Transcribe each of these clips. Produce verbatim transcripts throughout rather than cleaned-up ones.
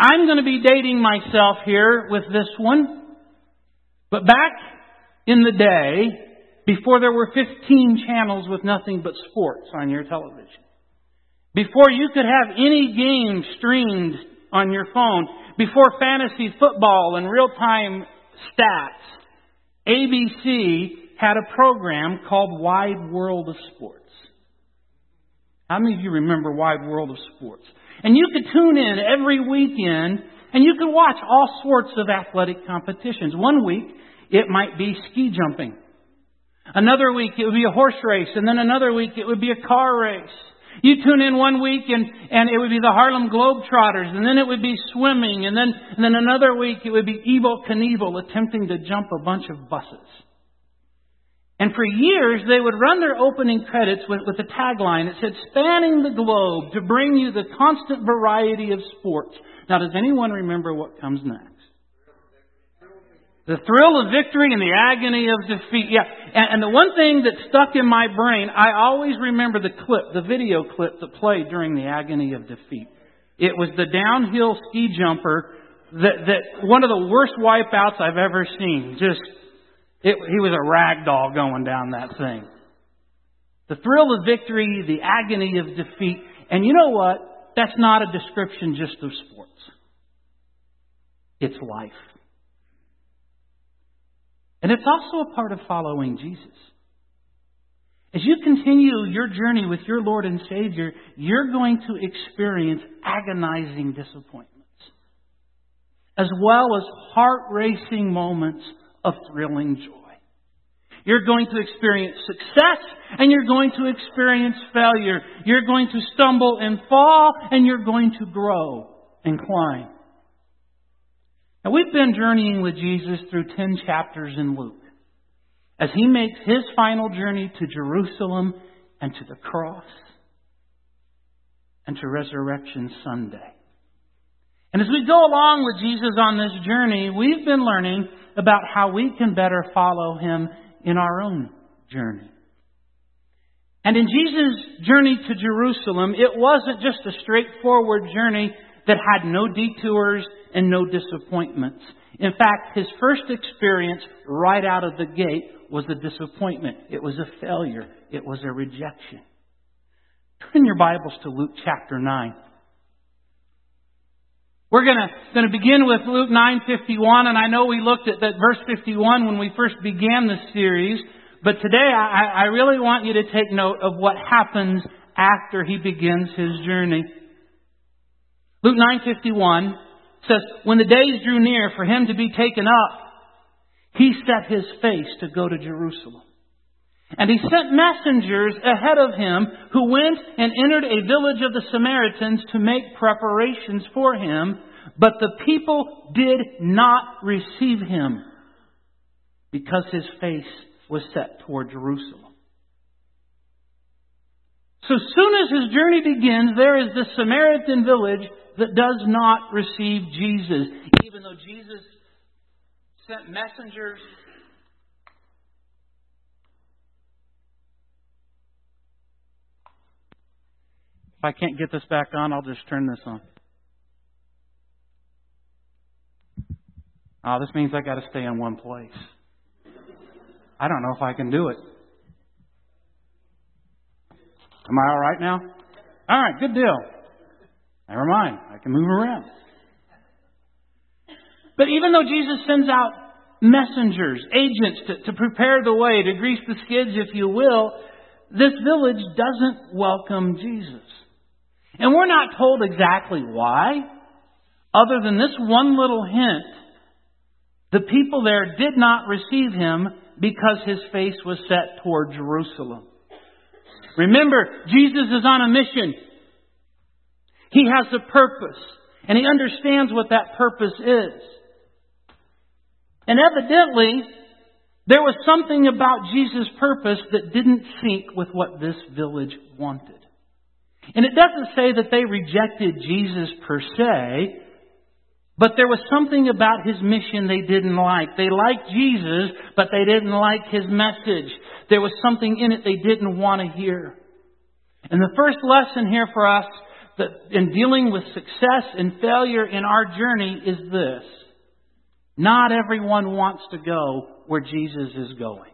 I'm going to be dating myself here with this one. But back in the day, before there were fifteen channels with nothing but sports on your television, before you could have any game streamed on your phone, before fantasy football and real-time stats, A B C had a program called Wide World of Sports. How many of you remember Wide World of Sports? And you could tune in every weekend and you could watch all sorts of athletic competitions. One week it might be ski jumping. Another week it would be a horse race. And then another week it would be a car race. You tune in one week and, and it would be the Harlem Globetrotters. And then it would be swimming. And then, and then another week it would be Evel Knievel attempting to jump a bunch of buses. And for years, they would run their opening credits with, with a tagline that said, "Spanning the globe to bring you the constant variety of sports." Now, does anyone remember what comes next? The thrill of victory and the agony of defeat. Yeah, and, and the one thing that stuck in my brain, I always remember the clip, the video clip that played during the agony of defeat. It was the downhill ski jumper that, that one of the worst wipeouts I've ever seen. Just... It, he was a rag doll going down that thing. The thrill of victory, the agony of defeat. And you know what? That's not a description just of sports. It's life. And it's also a part of following Jesus. As you continue your journey with your Lord and Savior, you're going to experience agonizing disappointments, as well as heart-racing moments of thrilling joy. You're going to experience success and you're going to experience failure. You're going to stumble and fall and you're going to grow and climb. Now, we've been journeying with Jesus through ten chapters in Luke as He makes His final journey to Jerusalem and to the cross and to Resurrection Sunday. And as we go along with Jesus on this journey, we've been learning about how we can better follow Him in our own journey. And in Jesus' journey to Jerusalem, it wasn't just a straightforward journey that had no detours and no disappointments. In fact, His first experience right out of the gate was a disappointment. It was a failure. It was a rejection. Turn your Bibles to Luke chapter nine. We're going to going to begin with Luke nine fifty-one, and I know we looked at that verse fifty-one when we first began this series, but today I, I really want you to take note of what happens after He begins His journey. Luke nine fifty-one says, "When the days drew near for Him to be taken up, He set His face to go to Jerusalem. And He sent messengers ahead of Him who went and entered a village of the Samaritans to make preparations for Him. But the people did not receive Him because His face was set toward Jerusalem." So soon as His journey begins, there is this Samaritan village that does not receive Jesus. Even though Jesus sent messengers. If I can't get this back on, I'll just turn this on. Oh, this means I got to stay in one place. I don't know if I can do it. Am I all right now? All right, good deal. Never mind. I can move around. But even though Jesus sends out messengers, agents to, to prepare the way, to grease the skids, if you will, this village doesn't welcome Jesus. And we're not told exactly why, other than this one little hint. The people there did not receive Him because His face was set toward Jerusalem. Remember, Jesus is on a mission. He has a purpose, and He understands what that purpose is. And evidently, there was something about Jesus' purpose that didn't sync with what this village wanted. And it doesn't say that they rejected Jesus per se, but there was something about His mission they didn't like. They liked Jesus, but they didn't like His message. There was something in it they didn't want to hear. And the first lesson here for us, that in dealing with success and failure in our journey is this. Not everyone wants to go where Jesus is going.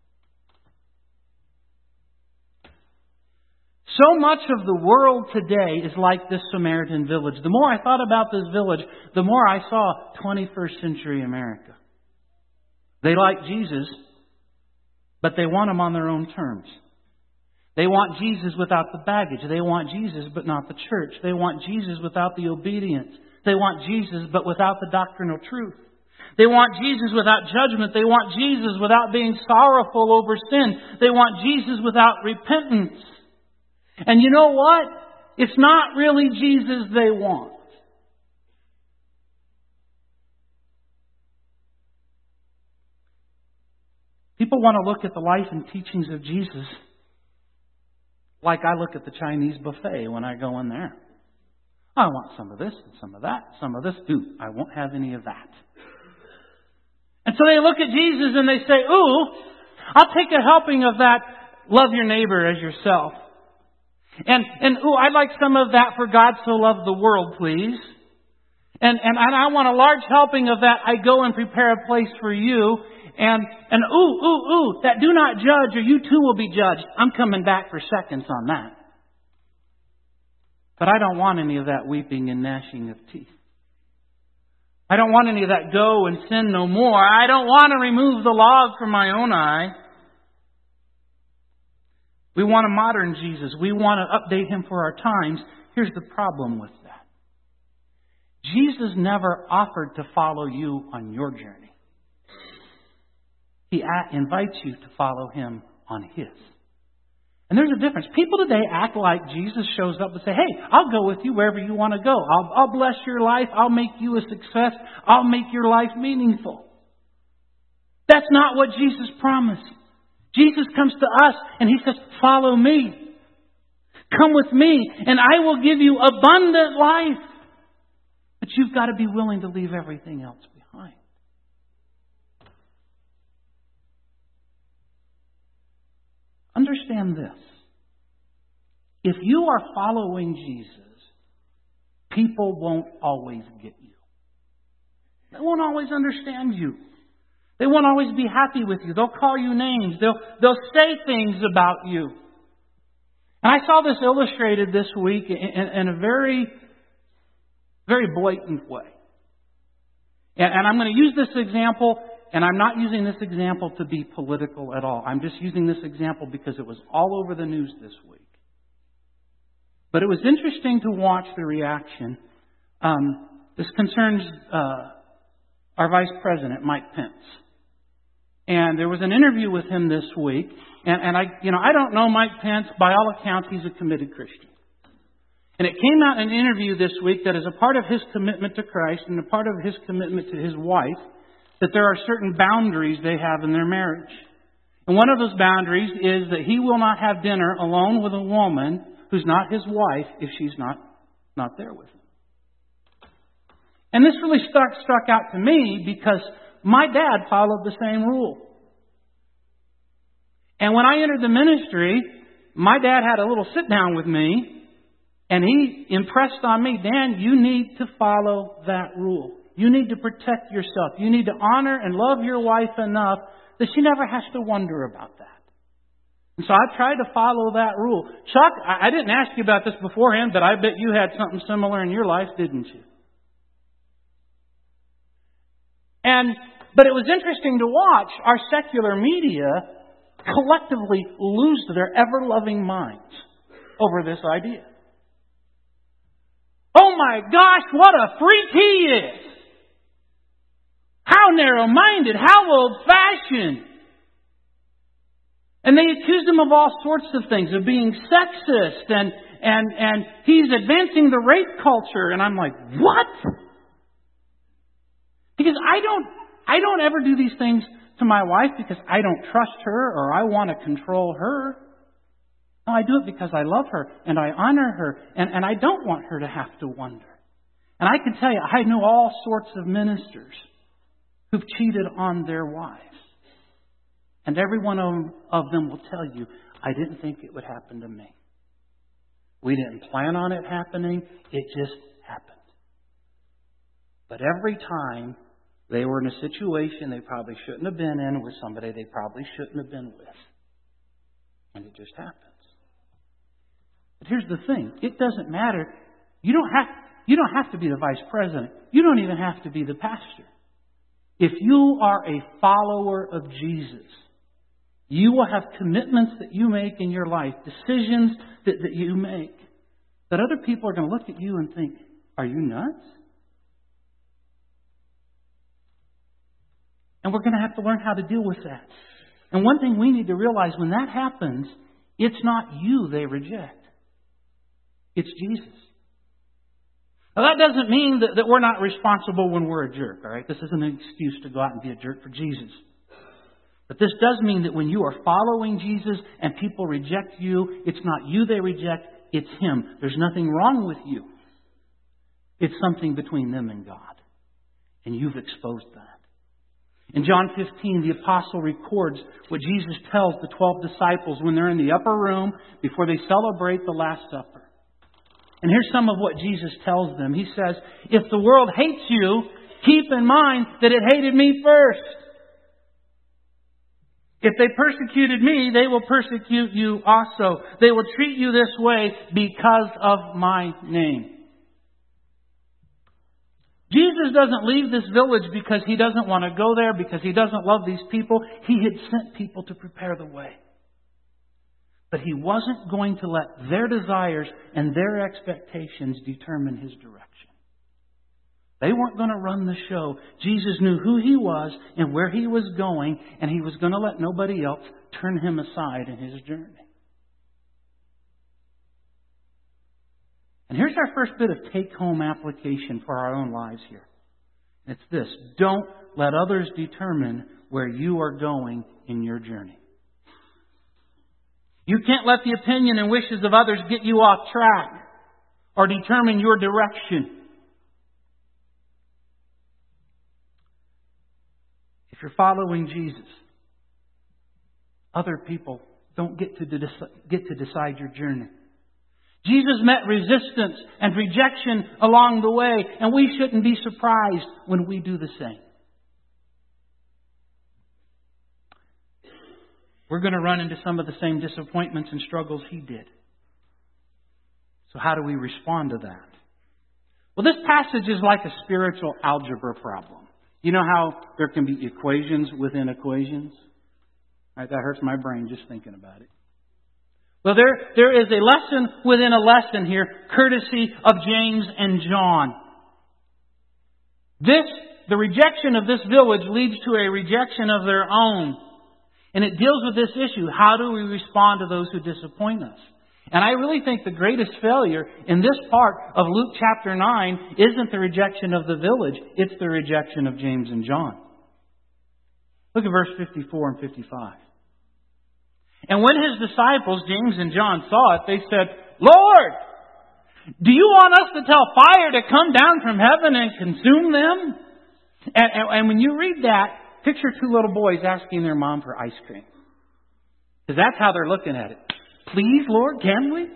So much of the world today is like this Samaritan village. The more I thought about this village, the more I saw twenty-first century America. They like Jesus, but they want Him on their own terms. They want Jesus without the baggage. They want Jesus, but not the church. They want Jesus without the obedience. They want Jesus, but without the doctrinal truth. They want Jesus without judgment. They want Jesus without being sorrowful over sin. They want Jesus without repentance. And you know what? It's not really Jesus they want. People want to look at the life and teachings of Jesus like I look at the Chinese buffet when I go in there. I want some of this and some of that, some of this. Ooh, I won't have any of that. And so they look at Jesus and they say, ooh, I'll take a helping of that. Love your neighbor as yourself. And, and ooh, I'd like some of that for God so loved the world, please. And, and, and I want a large helping of that. I go and prepare a place for you. And, and ooh, ooh, ooh, that do not judge or you too will be judged. I'm coming back for seconds on that. But I don't want any of that weeping and gnashing of teeth. I don't want any of that go and sin no more. I don't want to remove the log from my own eye. We want a modern Jesus. We want to update Him for our times. Here's the problem with that. Jesus never offered to follow you on your journey. He invites you to follow Him on His. And there's a difference. People today act like Jesus shows up and say, hey, I'll go with you wherever you want to go. I'll, I'll bless your life. I'll make you a success. I'll make your life meaningful. That's not what Jesus promised. Jesus comes to us and He says, follow me. Come with me and I will give you abundant life. But you've got to be willing to leave everything else behind. Understand this. If you are following Jesus, people won't always get you. They won't always understand you. They won't always be happy with you. They'll call you names. They'll, they'll say things about you. And I saw this illustrated this week in, in, in a very, very blatant way. And, and I'm going to use this example, and I'm not using this example to be political at all. I'm just using this example because it was all over the news this week. But it was interesting to watch the reaction. Um, this concerns uh, our Vice President, Mike Pence. And there was an interview with him this week. And, and I, you know, I don't know Mike Pence. By all accounts, he's a committed Christian. And it came out in an interview this week that as a part of his commitment to Christ and a part of his commitment to his wife, that there are certain boundaries they have in their marriage. And one of those boundaries is that he will not have dinner alone with a woman who's not his wife if she's not, not there with him. And this really struck, struck out to me because my dad followed the same rule. And when I entered the ministry, my dad had a little sit down with me, and he impressed on me, Dan, you need to follow that rule. You need to protect yourself. You need to honor and love your wife enough that she never has to wonder about that. And so I tried to follow that rule. Chuck, I didn't ask you about this beforehand, but I bet you had something similar in your life, didn't you? And, but it was interesting to watch our secular media collectively lose their ever-loving minds over this idea. Oh my gosh, what a freak he is! How narrow-minded, how old-fashioned! And they accused him of all sorts of things, of being sexist, and, and, and he's advancing the rape culture. And I'm like, what? Because I don't, I don't ever do these things to my wife because I don't trust her or I want to control her. No, I do it because I love her and I honor her and, and I don't want her to have to wonder. And I can tell you, I know all sorts of ministers who've cheated on their wives. And every one of them will tell you, I didn't think it would happen to me. We didn't plan on it happening. It just happened. But every time they were in a situation they probably shouldn't have been in with somebody they probably shouldn't have been with. And it just happens. But here's the thing. It doesn't matter. You don't have, you don't have to be the vice president. You don't even have to be the pastor. If you are a follower of Jesus, you will have commitments that you make in your life, decisions that, that you make, that other people are going to look at you and think, are you nuts? And we're going to have to learn how to deal with that. And one thing we need to realize, when that happens, it's not you they reject. It's Jesus. Now, that doesn't mean that, that we're not responsible when we're a jerk, all right? This isn't an excuse to go out and be a jerk for Jesus. But this does mean that when you are following Jesus and people reject you, it's not you they reject, it's Him. There's nothing wrong with you. It's something between them and God. And you've exposed that. In John fifteen, the apostle records what Jesus tells the twelve disciples when they're in the upper room before they celebrate the Last Supper. And here's some of what Jesus tells them. He says, if the world hates you, keep in mind that it hated me first. If they persecuted me, they will persecute you also. They will treat you this way because of my name. Jesus doesn't leave this village because He doesn't want to go there, because He doesn't love these people. He had sent people to prepare the way. But He wasn't going to let their desires and their expectations determine His direction. They weren't going to run the show. Jesus knew who He was and where He was going, and He was going to let nobody else turn Him aside in His journey. And here's our first bit of take-home application for our own lives here. It's this: don't let others determine where you are going in your journey. You can't let the opinion and wishes of others get you off track or determine your direction. If you're following Jesus, other people don't get to de- get to decide your journey. Jesus met resistance and rejection along the way, and we shouldn't be surprised when we do the same. We're going to run into some of the same disappointments and struggles He did. So how do we respond to that? Well, this passage is like a spiritual algebra problem. You know how there can be equations within equations? All right, that hurts my brain just thinking about it. Well, there, there is a lesson within a lesson here, courtesy of James and John. This, the rejection of this village leads to a rejection of their own. And it deals with this issue. How do we respond to those who disappoint us? And I really think the greatest failure in this part of Luke chapter nine isn't the rejection of the village. It's the rejection of James and John. Look at verse fifty-four and fifty-five. And when His disciples, James and John, saw it, they said, Lord, do you want us to tell fire to come down from heaven and consume them? And, and, and when you read that, picture two little boys asking their mom for ice cream. Because that's how they're looking at it. Please, Lord, can we?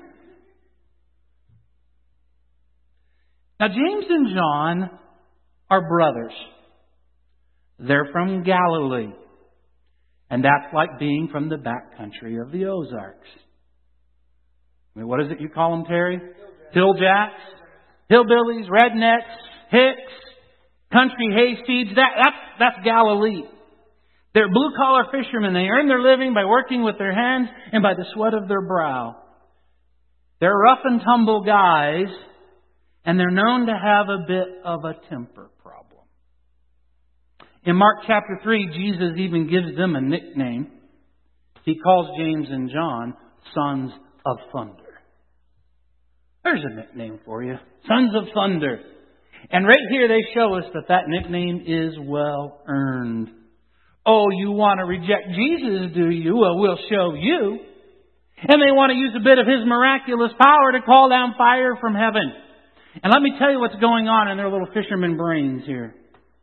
Now, James and John are brothers. They're from Galilee. And that's like being from the back country of the Ozarks. I mean, what is it you call them, Terry? Hilljacks, hillbillies, rednecks, hicks, country hayseeds. That, that's, that's Galilee. They're blue-collar fishermen. They earn their living by working with their hands and by the sweat of their brow. They're rough and tumble guys, and they're known to have a bit of a temper problem. In Mark chapter three, Jesus even gives them a nickname. He calls James and John sons of thunder. There's a nickname for you. Sons of thunder. And right here they show us that that nickname is well earned. Oh, you want to reject Jesus, do you? Well, we'll show you. And they want to use a bit of His miraculous power to call down fire from heaven. And let me tell you what's going on in their little fisherman brains here.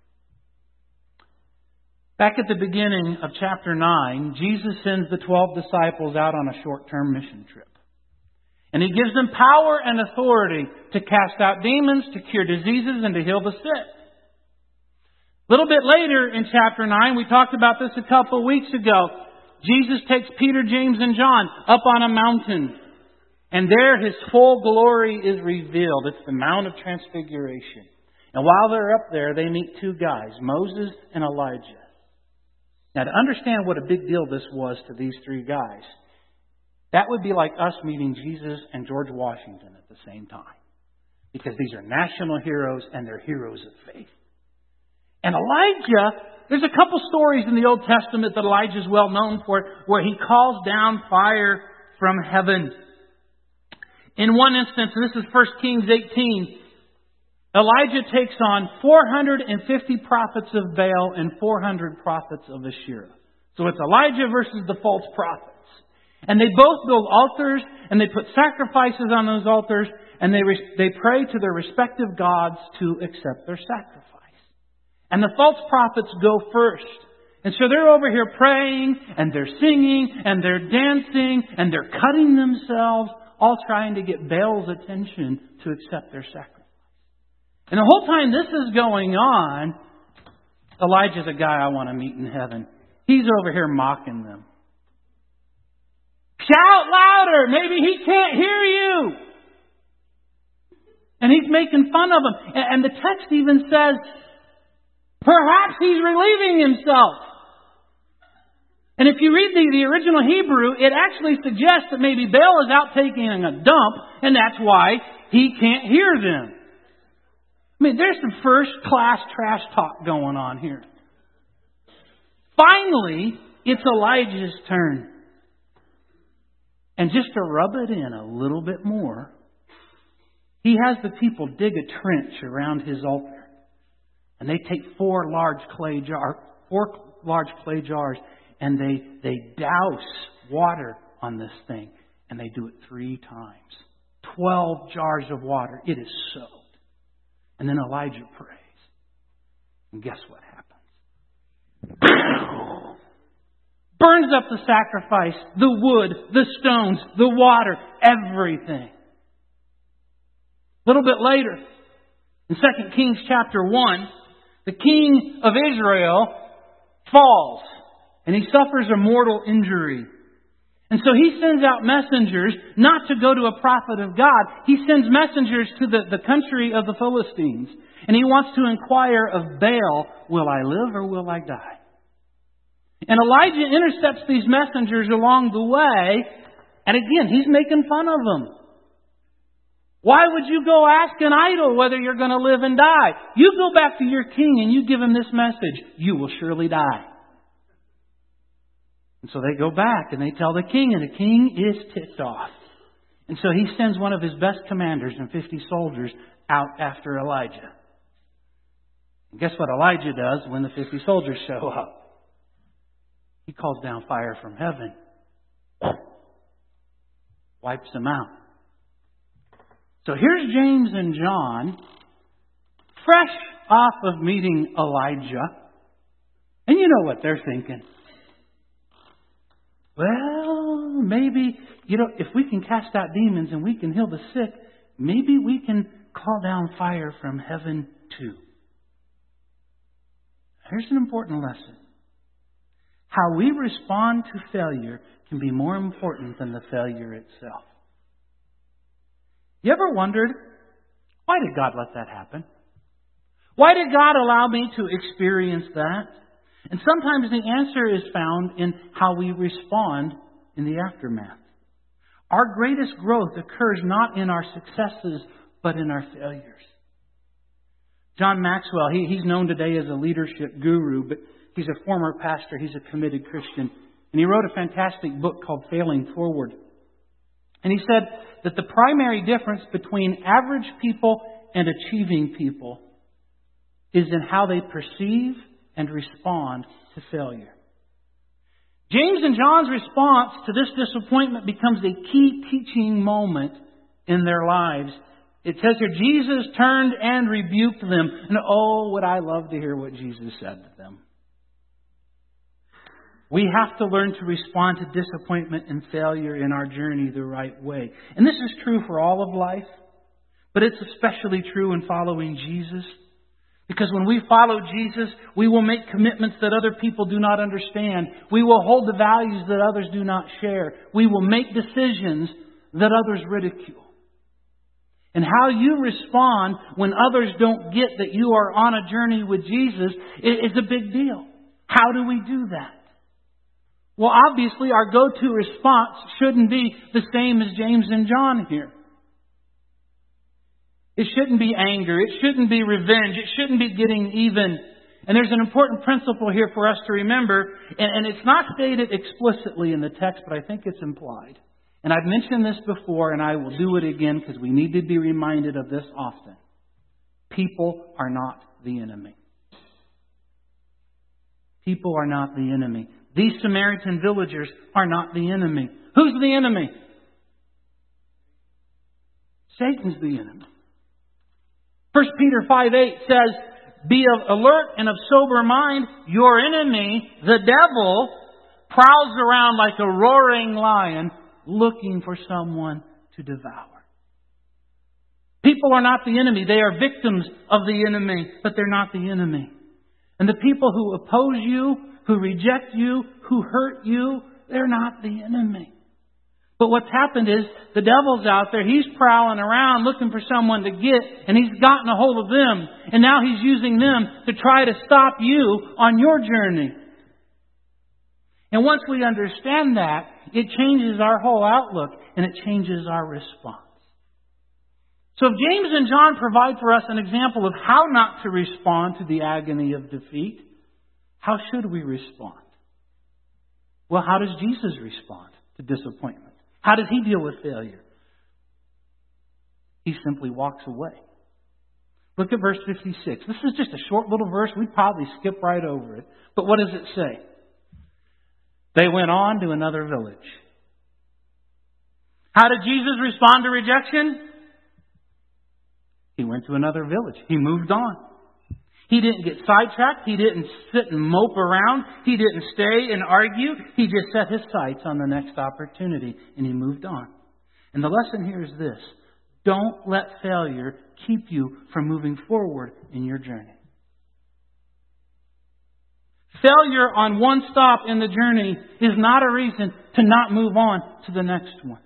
Back at the beginning of chapter nine, Jesus sends the twelve disciples out on a short-term mission trip. And He gives them power and authority to cast out demons, to cure diseases, and to heal the sick. A little bit later in chapter nine, we talked about this a couple of weeks ago. Jesus takes Peter, James, and John up on a mountain. And there His full glory is revealed. It's the Mount of Transfiguration. And while they're up there, they meet two guys, Moses and Elijah. Now, to understand what a big deal this was to these three guys, that would be like us meeting Jesus and George Washington at the same time. Because these are national heroes and they're heroes of faith. And Elijah, there's a couple stories in the Old Testament that Elijah is well known for, where he calls down fire from heaven. In one instance, and this is First Kings eighteen, Elijah takes on four hundred fifty prophets of Baal and four hundred prophets of Asherah. So it's Elijah versus the false prophets. And they both build altars, and they put sacrifices on those altars, and they they pray to their respective gods to accept their sacrifice. And the false prophets go first. And so they're over here praying, and they're singing, and they're dancing, and they're cutting themselves, all trying to get Baal's attention to accept their sacrifice. And the whole time this is going on, Elijah's a guy I want to meet in heaven. He's over here mocking them. Shout louder! Maybe he can't hear you! And he's making fun of them. And the text even says, perhaps he's relieving himself. And if you read the, the original Hebrew, it actually suggests that maybe Baal is out taking a dump, and that's why he can't hear them. I mean, there's some first-class trash talk going on here. Finally, it's Elijah's turn. And just to rub it in a little bit more, he has the people dig a trench around his altar. And they take four large clay jars, four large clay jars, and they, they douse water on this thing. And they do it three times. Twelve jars of water. It is soaked. And then Elijah prays. And guess what happens? Burns up the sacrifice, the wood, the stones, the water, everything. A little bit later, in Second Kings chapter one, the king of Israel falls. And he suffers a mortal injury. And so he sends out messengers not to go to a prophet of God. He sends messengers to the, the country of the Philistines. And he wants to inquire of Baal, will I live or will I die? And Elijah intercepts these messengers along the way. And again, he's making fun of them. Why would you go ask an idol whether you're going to live and die? You go back to your king and you give him this message. You will surely die. And so they go back and they tell the king, and the king is ticked off. And so he sends one of his best commanders and fifty soldiers out after Elijah. And guess what Elijah does when the fifty soldiers show up? He calls down fire from heaven. Wipes them out. So here's James and John, fresh off of meeting Elijah. And you know what they're thinking. Well, maybe, you know, if we can cast out demons and we can heal the sick, maybe we can call down fire from heaven too. Here's an important lesson. How we respond to failure can be more important than the failure itself. You ever wondered, why did God let that happen? Why did God allow me to experience that? And sometimes the answer is found in how we respond in the aftermath. Our greatest growth occurs not in our successes, but in our failures. John Maxwell, he, he's known today as a leadership guru, but he's a former pastor. He's a committed Christian. And he wrote a fantastic book called Failing Forward. And he said that the primary difference between average people and achieving people is in how they perceive and respond to failure. James and John's response to this disappointment becomes a key teaching moment in their lives. It says here, Jesus turned and rebuked them. And oh, would I love to hear what Jesus said to them. We have to learn to respond to disappointment and failure in our journey the right way. And this is true for all of life, but it's especially true in following Jesus. Because when we follow Jesus, we will make commitments that other people do not understand. We will hold the values that others do not share. We will make decisions that others ridicule. And how you respond when others don't get that you are on a journey with Jesus is a big deal. How do we do that? Well, obviously, our go-to response shouldn't be the same as James and John here. It shouldn't be anger. It shouldn't be revenge. It shouldn't be getting even. And there's an important principle here for us to remember, and, and it's not stated explicitly in the text, but I think it's implied. And I've mentioned this before, and I will do it again because we need to be reminded of this often. People are not the enemy. People are not the enemy. These Samaritan villagers are not the enemy. Who's the enemy? Satan's the enemy. First Peter five eight says, "Be alert and of sober mind. Your enemy, the devil, prowls around like a roaring lion looking for someone to devour." People are not the enemy. They are victims of the enemy, but they're not the enemy. And the people who oppose you, who reject you, who hurt you, they're not the enemy. But what's happened is the devil's out there. He's prowling around looking for someone to get, and he's gotten a hold of them. And now he's using them to try to stop you on your journey. And once we understand that, it changes our whole outlook and it changes our response. So if James and John provide for us an example of how not to respond to the agony of defeat, how should we respond? Well, how does Jesus respond to disappointment? How does He deal with failure? He simply walks away. Look at verse fifty-six. This is just a short little verse. We'd probably skip right over it. But what does it say? They went on to another village. How did Jesus respond to rejection? He went to another village. He moved on. He didn't get sidetracked. He didn't sit and mope around. He didn't stay and argue. He just set his sights on the next opportunity and he moved on. And the lesson here is this. Don't let failure keep you from moving forward in your journey. Failure on one stop in the journey is not a reason to not move on to the next one.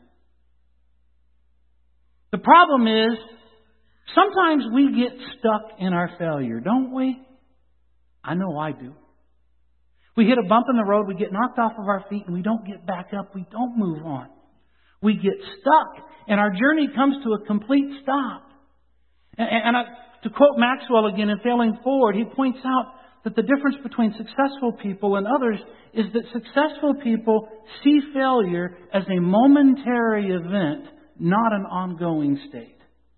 The problem is, sometimes we get stuck in our failure, don't we? I know I do. We hit a bump in the road, we get knocked off of our feet, and we don't get back up. We don't move on. We get stuck, and our journey comes to a complete stop. And, and I, to quote Maxwell again in Failing Forward, he points out that the difference between successful people and others is that successful people see failure as a momentary event, not an ongoing state.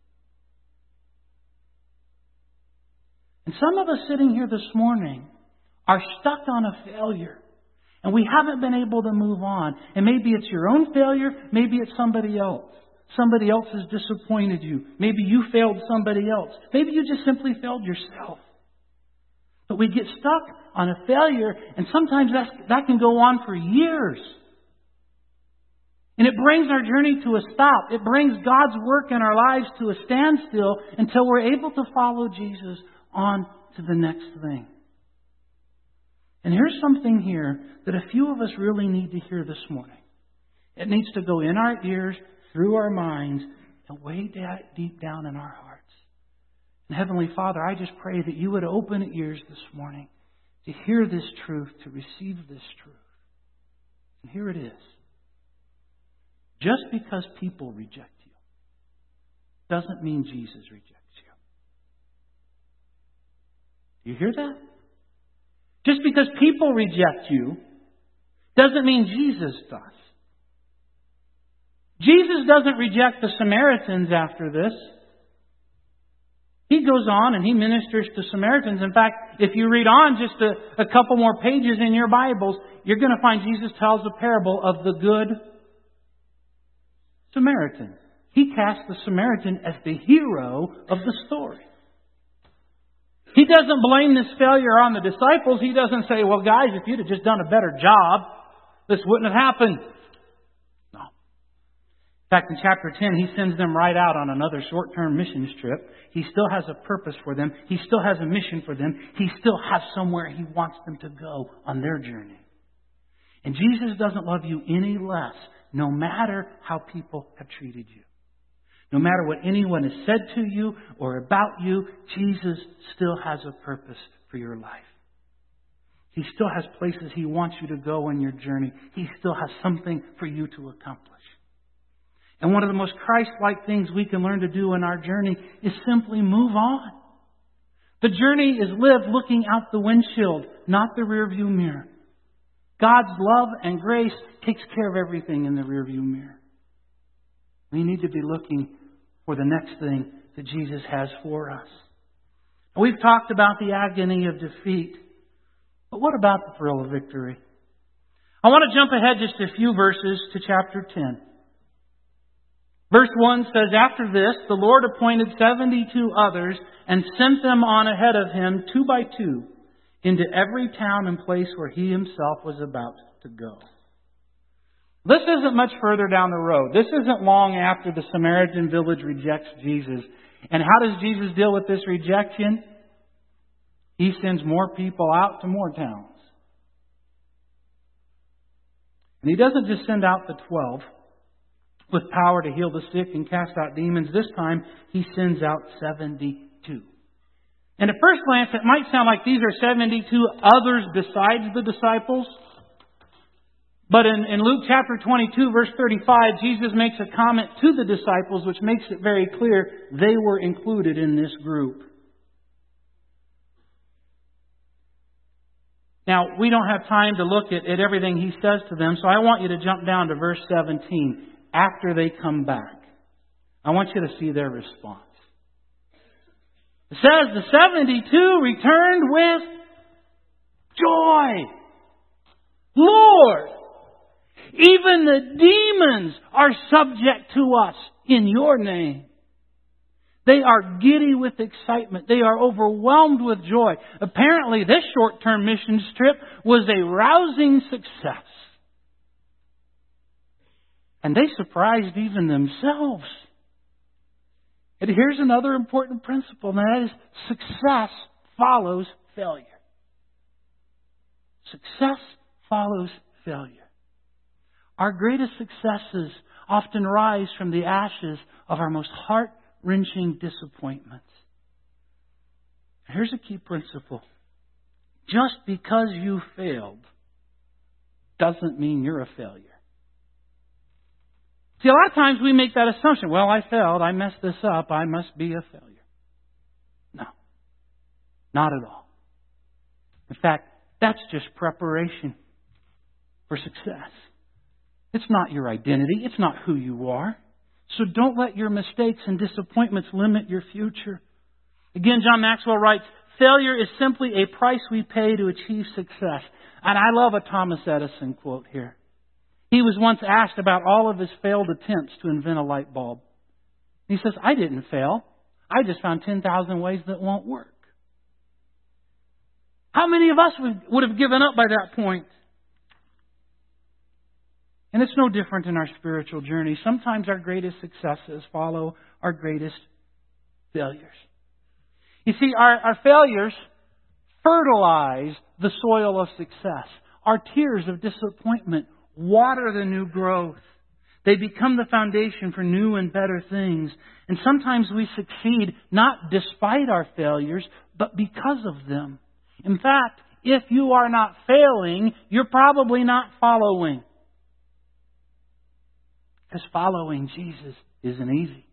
And some of us sitting here this morning are stuck on a failure. And we haven't been able to move on. And maybe it's your own failure. Maybe it's somebody else. Somebody else has disappointed you. Maybe you failed somebody else. Maybe you just simply failed yourself. But we get stuck on a failure, and sometimes that's, that can go on for years. And it brings our journey to a stop. It brings God's work in our lives to a standstill until we're able to follow Jesus on to the next thing. And here's something here that a few of us really need to hear this morning. It needs to go in our ears, through our minds, and way deep down in our hearts. And Heavenly Father, I just pray that you would open ears this morning to hear this truth, to receive this truth. And here it is. Just because people reject you doesn't mean Jesus rejects you. You hear that? Just because people reject you doesn't mean Jesus does. Jesus doesn't reject the Samaritans after this. He goes on and he ministers to Samaritans. In fact, if you read on just a, a couple more pages in your Bibles, you're going to find Jesus tells the parable of the good Samaritan. He casts the Samaritan as the hero of the story. He doesn't blame this failure on the disciples. He doesn't say, well, guys, if you'd have just done a better job, this wouldn't have happened. No. In fact, in chapter ten, He sends them right out on another short-term missions trip. He still has a purpose for them. He still has a mission for them. He still has somewhere He wants them to go on their journey. And Jesus doesn't love you any less, no matter how people have treated you. No matter what anyone has said to you or about you, Jesus still has a purpose for your life. He still has places He wants you to go on your journey. He still has something for you to accomplish. And one of the most Christ-like things we can learn to do in our journey is simply move on. The journey is lived looking out the windshield, not the rearview mirror. God's love and grace takes care of everything in the rearview mirror. We need to be looking for the next thing that Jesus has for us. We've talked about the agony of defeat, but what about the thrill of victory? I want to jump ahead just a few verses to chapter ten. Verse one says, after this, the Lord appointed seventy-two others and sent them on ahead of Him, two by two, into every town and place where He Himself was about to go. This isn't much further down the road. This isn't long after the Samaritan village rejects Jesus. And how does Jesus deal with this rejection? He sends more people out to more towns. And He doesn't just send out the twelve with power to heal the sick and cast out demons. This time, He sends out seventy-two. And at first glance, it might sound like these are seventy-two others besides the disciples. But in, in Luke chapter twenty-two, verse thirty-five, Jesus makes a comment to the disciples which makes it very clear they were included in this group. Now, we don't have time to look at, at everything He says to them, so I want you to jump down to verse seventeen. After they come back, I want you to see their response. It says, the seventy-two returned with joy. Lord, even the demons are subject to us in Your name. They are giddy with excitement. They are overwhelmed with joy. Apparently, this short-term missions trip was a rousing success. And they surprised even themselves. And here's another important principle, and that is success follows failure. Success follows failure. Our greatest successes often rise from the ashes of our most heart-wrenching disappointments. Here's a key principle. Just because you failed doesn't mean you're a failure. See, a lot of times we make that assumption. Well, I failed. I messed this up. I must be a failure. No. Not at all. In fact, that's just preparation for success. It's not your identity. It's not who you are. So don't let your mistakes and disappointments limit your future. Again, John Maxwell writes, failure is simply a price we pay to achieve success. And I love a Thomas Edison quote here. He was once asked about all of his failed attempts to invent a light bulb. He says, I didn't fail. I just found ten thousand ways that won't work. How many of us would have given up by that point? And it's no different in our spiritual journey. Sometimes our greatest successes follow our greatest failures. You see, our, our failures fertilize the soil of success. Our tears of disappointment water the new growth. They become the foundation for new and better things. And sometimes we succeed not despite our failures, but because of them. In fact, if you are not failing, you're probably not following. Because following Jesus isn't easy.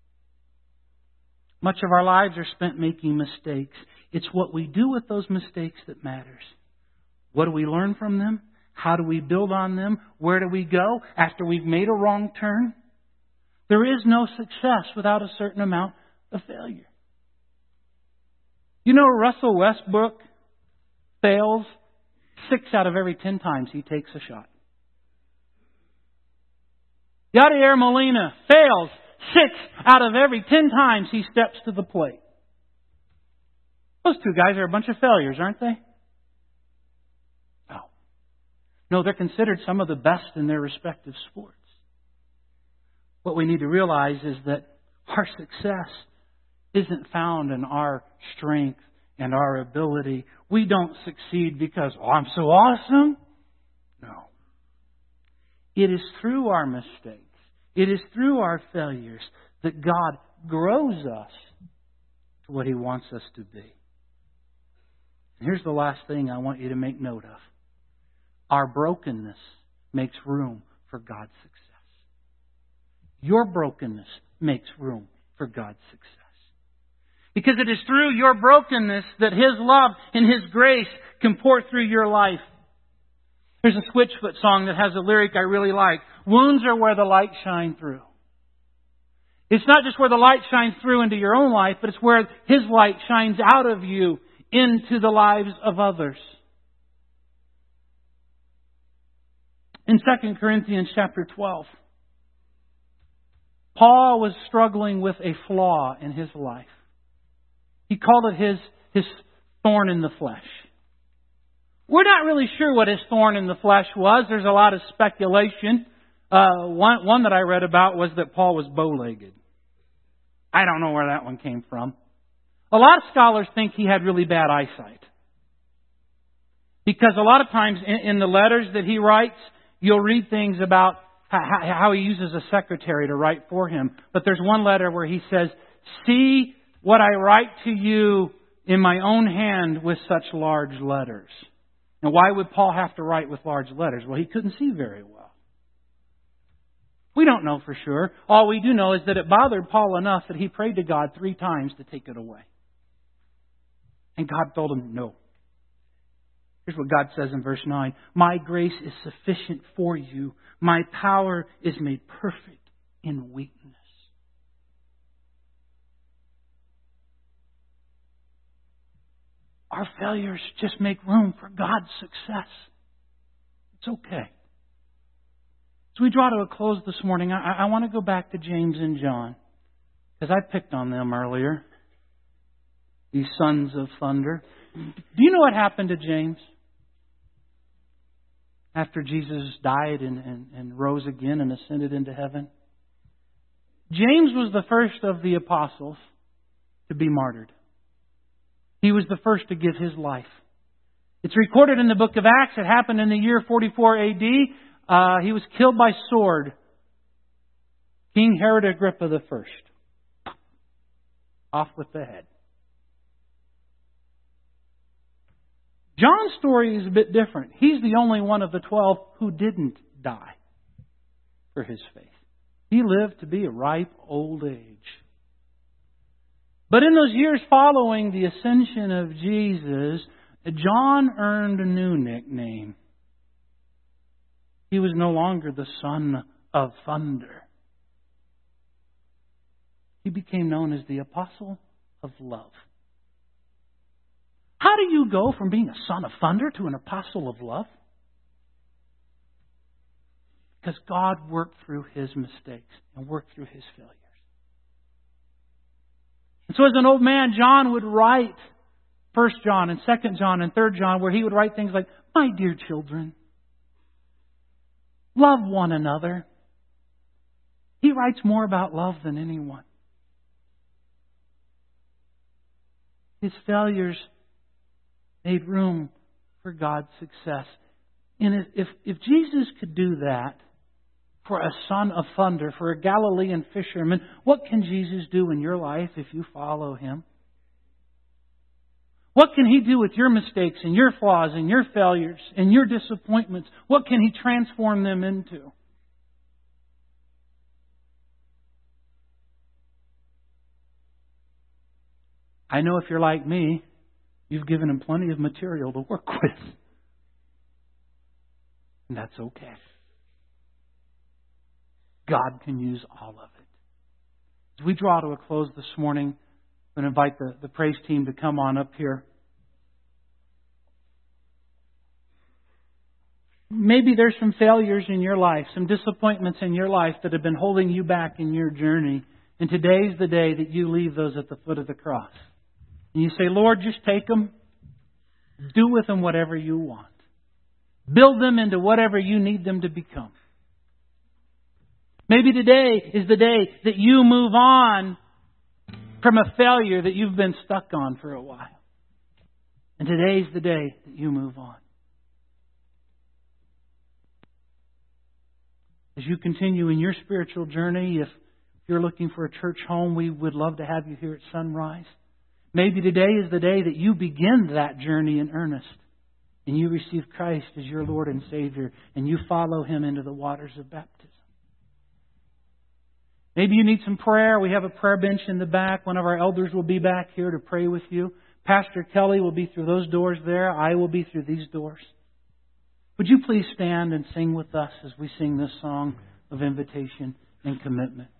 Much of our lives are spent making mistakes. It's what we do with those mistakes that matters. What do we learn from them? How do we build on them? Where do we go after we've made a wrong turn? There is no success without a certain amount of failure. You know, Russell Westbrook fails six out of every ten times he takes a shot. Yadier Molina fails six out of every ten times he steps to the plate. Those two guys are a bunch of failures, aren't they? No. No, they're considered some of the best in their respective sports. What we need to realize is that our success isn't found in our strength and our ability. We don't succeed because, oh, I'm so awesome. No. It is through our mistakes, it is through our failures that God grows us to what He wants us to be. And here's the last thing I want you to make note of. Our brokenness makes room for God's success. Your brokenness makes room for God's success. Because it is through your brokenness that His love and His grace can pour through your life. There's a Switchfoot song that has a lyric I really like. Wounds are where the light shines through. It's not just where the light shines through into your own life, but it's where His light shines out of you into the lives of others. In Second Corinthians chapter twelve, Paul was struggling with a flaw in his life. He called it his, his thorn in the flesh. We're not really sure what his thorn in the flesh was. There's a lot of speculation. Uh, one, one that I read about was that Paul was bow-legged. I don't know where that one came from. A lot of scholars think he had really bad eyesight. Because a lot of times in, in the letters that he writes, you'll read things about how, how he uses a secretary to write for him. But there's one letter where he says, "See what I write to you in my own hand with such large letters." Now, why would Paul have to write with large letters? Well, he couldn't see very well. We don't know for sure. All we do know is that it bothered Paul enough that he prayed to God three times to take it away. And God told him no. Here's what God says in verse nine. "My grace is sufficient for you. My power is made perfect in weakness." Our failures just make room for God's success. It's okay. As we draw to a close this morning, I, I want to go back to James and John, because I picked on them earlier. These sons of thunder. Do you know what happened to James? After Jesus died and, and, and rose again and ascended into heaven? James was the first of the apostles to be martyred. He was the first to give his life. It's recorded in the book of Acts. It happened in the year forty-four A D. Uh, he was killed by sword. King Herod Agrippa the First. Off with the head. John's story is a bit different. He's the only one of the twelve who didn't die for his faith. He lived to be a ripe old age. But in those years following the ascension of Jesus, John earned a new nickname. He was no longer the son of thunder. He became known as the apostle of love. How do you go from being a son of thunder to an apostle of love? Because God worked through His mistakes and worked through His failures. And so as an old man, John would write First John and Second John and Third John, where he would write things like, "My dear children, love one another." He writes more about love than anyone. His failures made room for God's success. And if, if Jesus could do that for a son of thunder, for a Galilean fisherman, what can Jesus do in your life if you follow Him? What can He do with your mistakes and your flaws and your failures and your disappointments? What can He transform them into? I know if you're like me, you've given Him plenty of material to work with. And that's okay. God can use all of it. As we draw to a close this morning, I'm going to invite the, the praise team to come on up here. Maybe there's some failures in your life, some disappointments in your life that have been holding you back in your journey. And today's the day that you leave those at the foot of the cross. And you say, Lord, just take them. Do with them whatever you want. Build them into whatever you need them to become. Maybe today is the day that you move on from a failure that you've been stuck on for a while. And today's the day that you move on. As you continue in your spiritual journey, if you're looking for a church home, we would love to have you here at Sunrise. Maybe today is the day that you begin that journey in earnest. And you receive Christ as your Lord and Savior. And you follow Him into the waters of baptism. Maybe you need some prayer. We have a prayer bench in the back. One of our elders will be back here to pray with you. Pastor Kelly will be through those doors there. I will be through these doors. Would you please stand and sing with us as we sing this song of invitation and commitment?